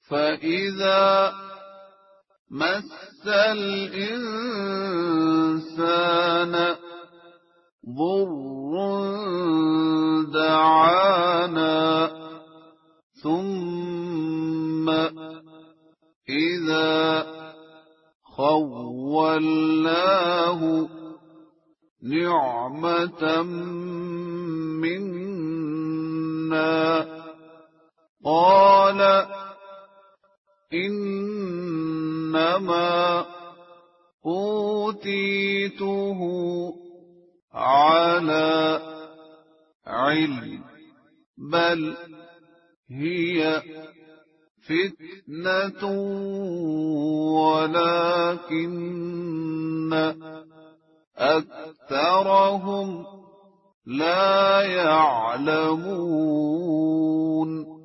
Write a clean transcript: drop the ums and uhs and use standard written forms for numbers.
فإذا مس الإنسان ضر دعانا ثم إذا خولناه نعمة منا قال إنما أوتيته على علم بل هي فتنة ولكن أكثرهم لا يعلمون